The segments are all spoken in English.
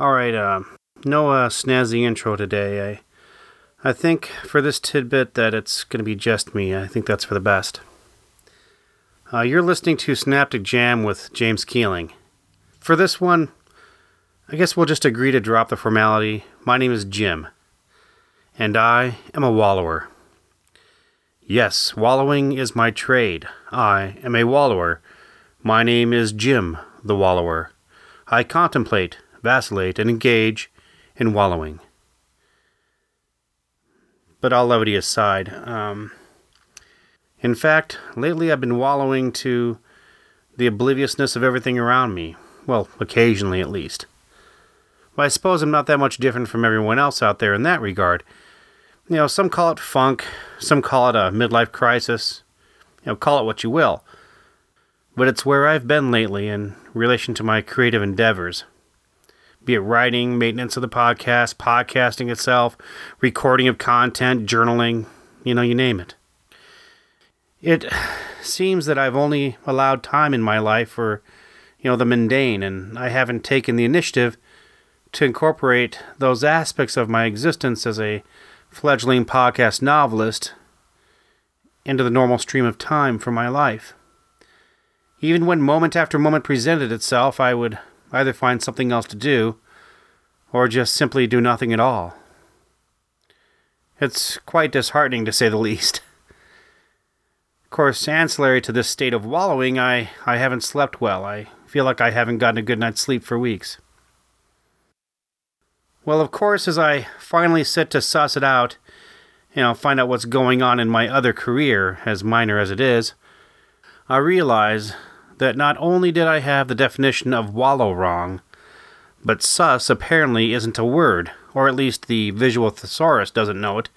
Alright, no snazzy intro today. I think for this tidbit that it's going to be just me. I think that's for the best. You're listening to Synaptic Jam with James Keeling. For this one, I guess we'll just agree to drop the formality. My name is Jim, and I am a wallower. Yes, wallowing is my trade. I am a wallower. My name is Jim, the wallower. I contemplate, vacillate, and engage in wallowing. But all levity aside, in fact, lately I've been wallowing to the obliviousness of everything around me. Well, occasionally at least. Well, I suppose I'm not that much different from everyone else out there in that regard. You know, some call it funk, some call it a midlife crisis. You know, call it what you will. But it's where I've been lately in relation to my creative endeavors. Be it writing, maintenance of the podcast, podcasting itself, recording of content, journaling, you name it. It seems that I've only allowed time in my life for, the mundane, and I haven't taken the initiative to incorporate those aspects of my existence as a fledgling podcast novelist into the normal stream of time for my life. Even when moment after moment presented itself, I would either find something else to do, or just simply do nothing at all. It's quite disheartening, to say the least. Of course, ancillary to this state of wallowing, I haven't slept well. I feel like I haven't gotten a good night's sleep for weeks. Well, of course, as I finally sit to suss it out, find out what's going on in my other career, as minor as it is, I realize that not only did I have the definition of wallow wrong, but sus apparently isn't a word, or at least the visual thesaurus doesn't know it.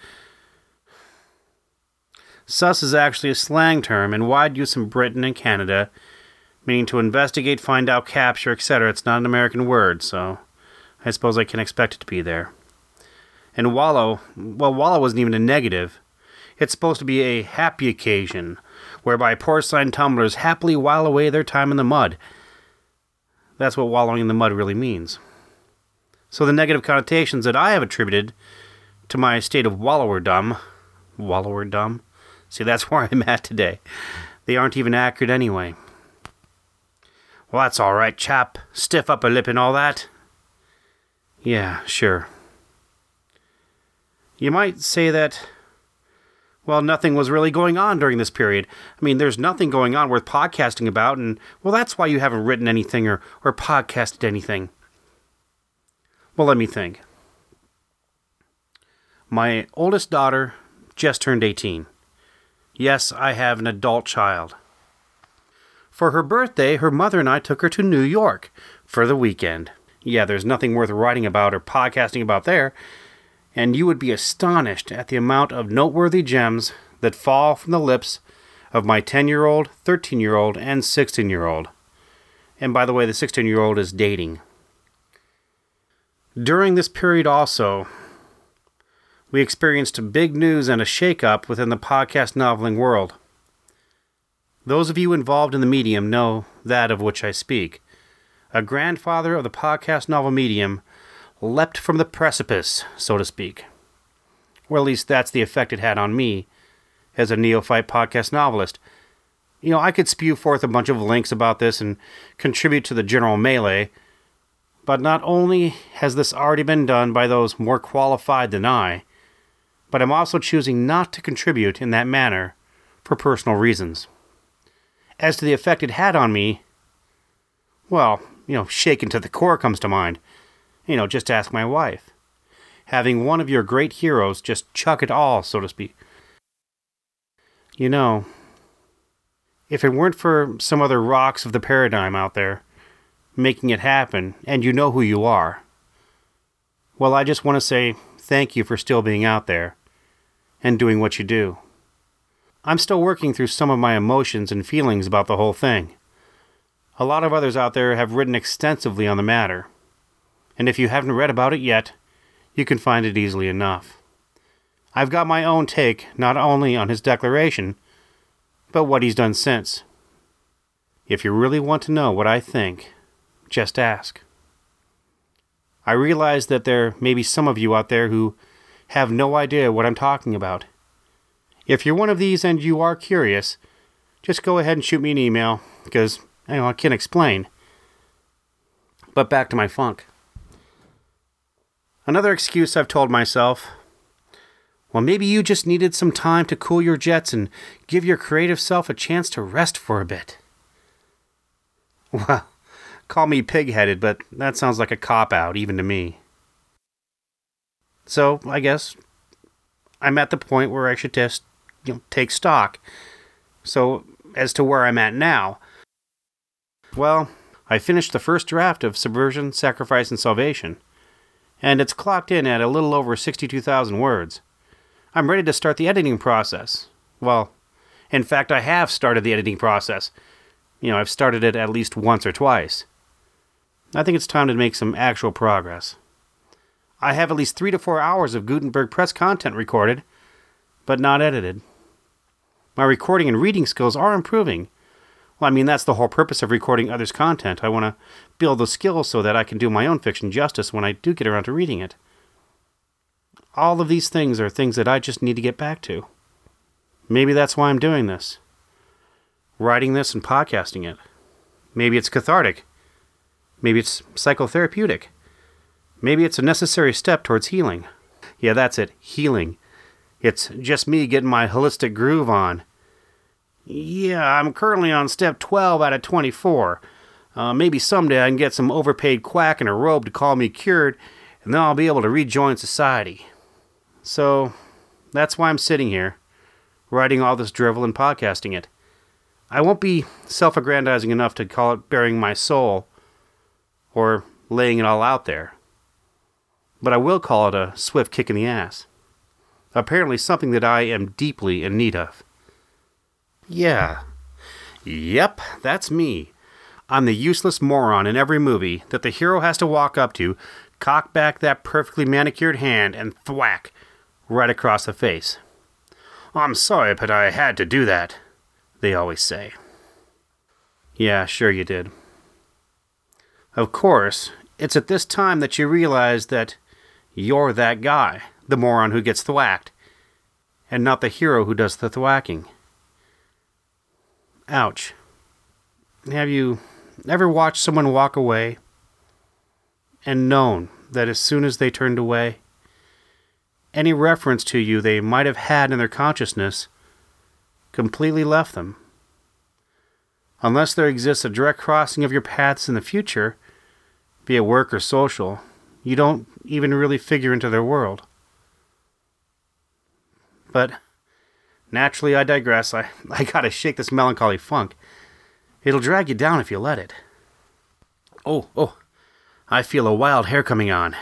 Sus is actually a slang term in wide use in Britain and Canada, meaning to investigate, find out, capture, etc. It's not an American word, so I suppose I can expect it to be there. And wallow wasn't even a negative. It's supposed to be a happy occasion, whereby porcelain tumblers happily while away their time in the mud. That's what wallowing in the mud really means. So the negative connotations that I have attributed to my state of wallowerdom, see, that's where I'm at today. They aren't even accurate anyway. Well, that's all right, chap. Stiff upper lip and all that. Yeah, sure. You might say that, nothing was really going on during this period. I mean, there's nothing going on worth podcasting about, and, that's why you haven't written anything or podcasted anything. Well, let me think. My oldest daughter just turned 18. Yes, I have an adult child. For her birthday, her mother and I took her to New York for the weekend. Yeah, there's nothing worth writing about or podcasting about there, and you would be astonished at the amount of noteworthy gems that fall from the lips of my 10-year-old, 13-year-old, and 16-year-old. And by the way, the 16-year-old is dating. During this period also, we experienced big news and a shake-up within the podcast noveling world. Those of you involved in the medium know that of which I speak. A grandfather of the podcast novel medium leapt from the precipice, so to speak. Or at least that's the effect it had on me as a neophyte podcast novelist. I could spew forth a bunch of links about this and contribute to the general melee, but not only has this already been done by those more qualified than I, but I'm also choosing not to contribute in that manner for personal reasons. As to the effect it had on me, shaken to the core comes to mind. Just ask my wife. Having one of your great heroes just chuck it all, so to speak. If it weren't for some other rocks of the paradigm out there making it happen, and you know who you are, I just want to say thank you for still being out there and doing what you do. I'm still working through some of my emotions and feelings about the whole thing. A lot of others out there have written extensively on the matter. And if you haven't read about it yet, you can find it easily enough. I've got my own take not only on his declaration, but what he's done since. If you really want to know what I think, just ask. I realize that there may be some of you out there who have no idea what I'm talking about. If you're one of these and you are curious, just go ahead and shoot me an email, because I can't explain. But back to my funk. Another excuse I've told myself, well, maybe you just needed some time to cool your jets and give your creative self a chance to rest for a bit. Well, call me pig-headed, but that sounds like a cop-out, even to me. So, I guess I'm at the point where I should just, take stock. So, as to where I'm at now, well, I finished the first draft of Subversion, Sacrifice, and Salvation, and it's clocked in at a little over 62,000 words. I'm ready to start the editing process. Well, in fact, I have started the editing process. I've started it at least once or twice. I think it's time to make some actual progress. I have at least 3 to 4 hours of Gutenberg Press content recorded, but not edited. My recording and reading skills are improving. Well, that's the whole purpose of recording others' content. I want to build the skills so that I can do my own fiction justice when I do get around to reading it. All of these things are things that I just need to get back to. Maybe that's why I'm doing this. Writing this and podcasting it. Maybe it's cathartic. Maybe it's psychotherapeutic. Maybe it's a necessary step towards healing. Yeah, that's it, healing. It's just me getting my holistic groove on. Yeah, I'm currently on step 12 out of 24. Maybe someday I can get some overpaid quack in a robe to call me cured, and then I'll be able to rejoin society. So, that's why I'm sitting here, writing all this drivel and podcasting it. I won't be self-aggrandizing enough to call it bearing my soul, or laying it all out there. But I will call it a swift kick in the ass. Apparently something that I am deeply in need of. Yeah. Yep, that's me. I'm the useless moron in every movie that the hero has to walk up to, cock back that perfectly manicured hand, and thwack right across the face. I'm sorry, but I had to do that, they always say. Yeah, sure you did. Of course, it's at this time that you realize that you're that guy, the moron who gets thwacked, and not the hero who does the thwacking. Ouch. Have you ever watched someone walk away and known that as soon as they turned away, any reference to you they might have had in their consciousness completely left them? Unless there exists a direct crossing of your paths in the future, be it work or social, you don't even really figure into their world. But naturally, I digress. I gotta shake this melancholy funk. It'll drag you down if you let it. Oh, I feel a wild hair coming on.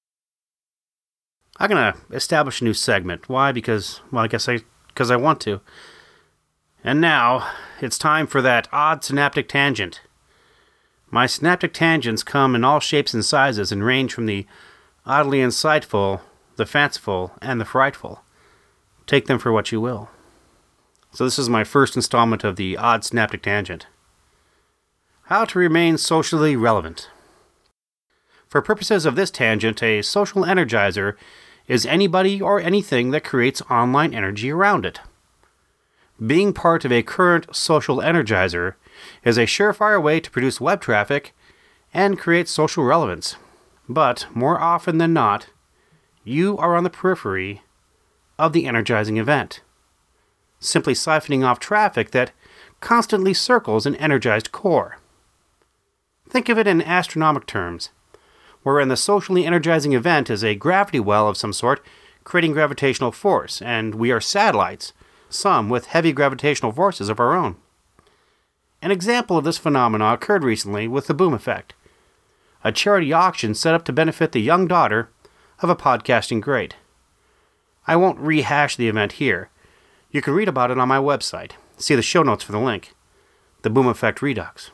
I'm gonna establish a new segment. Why? Because I want to. And now, it's time for that odd synaptic tangent. My synaptic tangents come in all shapes and sizes and range from the oddly insightful, the fanciful, and the frightful. Take them for what you will. So this is my first installment of the odd synaptic tangent. How to remain socially relevant. For purposes of this tangent, a social energizer is anybody or anything that creates online energy around it. Being part of a current social energizer is a surefire way to produce web traffic and create social relevance. But, more often than not, you are on the periphery of the energizing event, simply siphoning off traffic that constantly circles an energized core. Think of it in astronomic terms, wherein the socially energizing event is a gravity well of some sort, creating gravitational force, and we are satellites, some with heavy gravitational forces of our own. An example of this phenomena occurred recently with the Boom Effect, a charity auction set up to benefit the young daughter of a podcasting great. I won't rehash the event here. You can read about it on my website. See the show notes for the link. The Boom Effect Redux.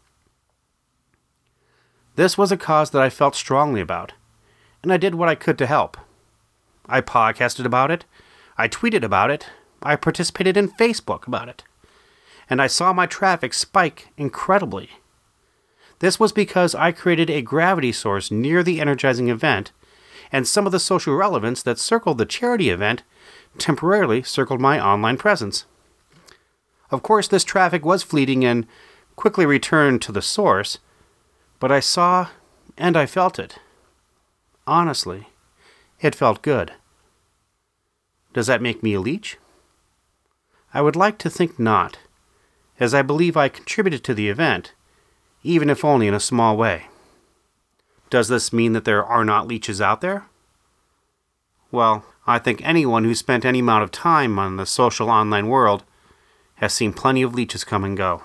This was a cause that I felt strongly about, and I did what I could to help. I podcasted about it, I tweeted about it, I participated in Facebook about it, and I saw my traffic spike incredibly. This was because I created a gravity source near the energizing event, and some of the social relevance that circled the charity event temporarily circled my online presence. Of course, this traffic was fleeting and quickly returned to the source, but I saw and I felt it. Honestly, it felt good. Does that make me a leech? I would like to think not, as I believe I contributed to the event, even if only in a small way. Does this mean that there are not leeches out there? Well, I think anyone who spent any amount of time on the social online world has seen plenty of leeches come and go.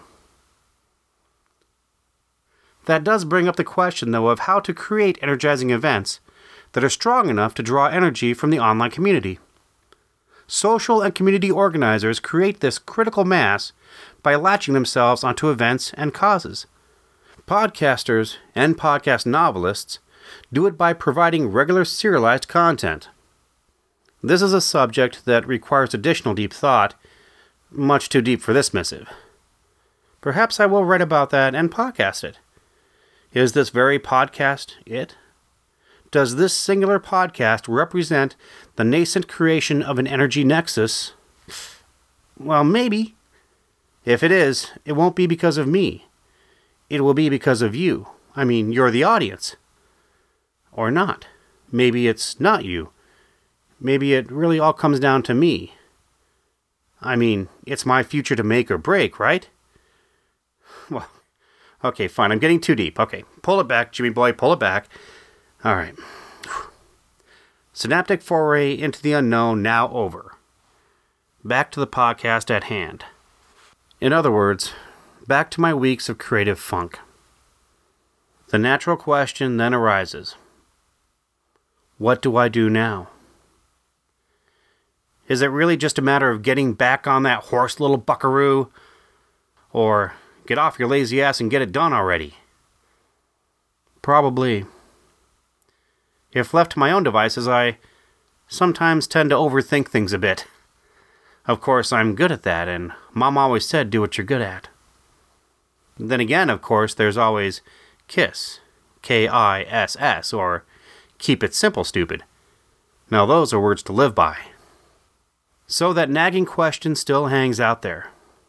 That does bring up the question, though, of how to create energizing events that are strong enough to draw energy from the online community. Social and community organizers create this critical mass by latching themselves onto events and causes. Podcasters and podcast novelists do it by providing regular serialized content. This is a subject that requires additional deep thought, much too deep for this missive. Perhaps I will write about that and podcast it. Is this very podcast it? Does this singular podcast represent the nascent creation of an energy nexus? Well, maybe. If it is, it won't be because of me. It will be because of you. I mean, you're the audience. Or not. Maybe it's not you. Maybe it really all comes down to me. I mean, it's my future to make or break, right? Well, okay, fine. I'm getting too deep. Okay, pull it back, Jimmy boy, pull it back. All right. Synaptic foray into the unknown now over. Back to the podcast at hand. In other words, back to my weeks of creative funk. The natural question then arises. What do I do now? Is it really just a matter of getting back on that horse, little buckaroo? Or get off your lazy ass and get it done already? Probably. If left to my own devices, I sometimes tend to overthink things a bit. Of course, I'm good at that, and Mom always said do what you're good at. Then again, of course, there's always KISS, K-I-S-S, or keep it simple, stupid. Now those are words to live by. So that nagging question still hangs out there.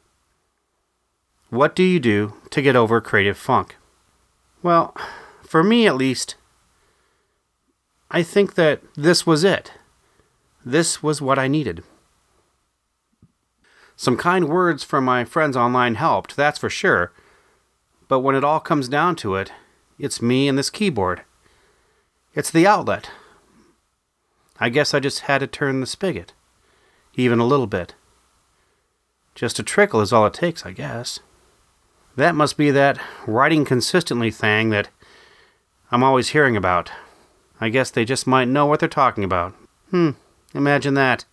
What do you do to get over creative funk? Well, for me at least, I think that this was it. This was what I needed. Some kind words from my friends online helped, that's for sure. But when it all comes down to it, it's me and this keyboard. It's the outlet. I guess I just had to turn the spigot. Even a little bit. Just a trickle is all it takes, I guess. That must be that writing consistently thing that I'm always hearing about. I guess they just might know what they're talking about. Imagine that.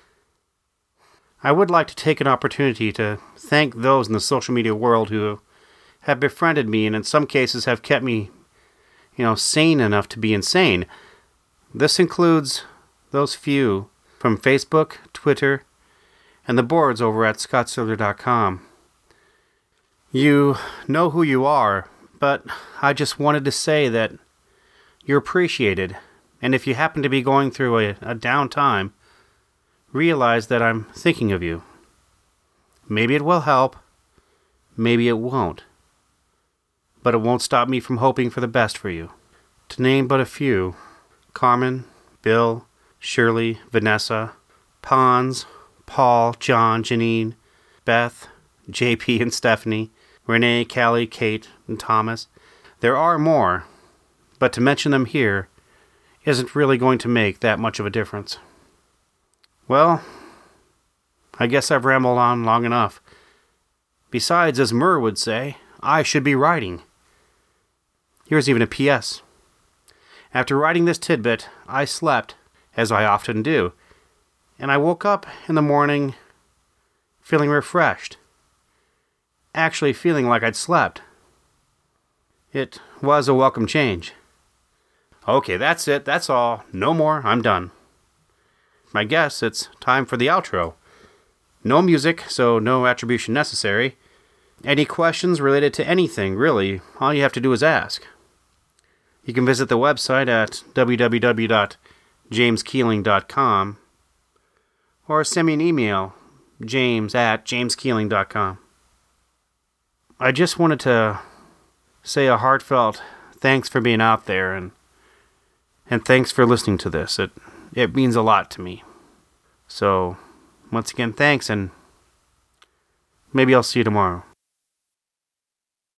I would like to take an opportunity to thank those in the social media world who have befriended me and in some cases have kept me, sane enough to be insane. This includes those few from Facebook, Twitter, and the boards over at scottsiller.com. You know who you are, but I just wanted to say that you're appreciated, and if you happen to be going through a down time, realize that I'm thinking of you. Maybe it will help, maybe it won't, but it won't stop me from hoping for the best for you. To name but a few, Carmen, Bill, Shirley, Vanessa, Pons, Paul, John, Janine, Beth, JP and Stephanie, Renee, Callie, Kate, and Thomas. There are more, but to mention them here isn't really going to make that much of a difference. Well, I guess I've rambled on long enough. Besides, as Murr would say, I should be writing. Here's even a P.S. After writing this tidbit, I slept, as I often do, and I woke up in the morning feeling refreshed. Actually feeling like I'd slept. It was a welcome change. Okay, that's it, that's all. No more, I'm done. I guess it's time for the outro. No music, so no attribution necessary. Any questions related to anything, really, all you have to do is ask. You can visit the website at www.jameskeeling.com or send me an email, james@jameskeeling.com. I just wanted to say a heartfelt thanks for being out there and thanks for listening to this. It means a lot to me. So, once again, thanks, and maybe I'll see you tomorrow.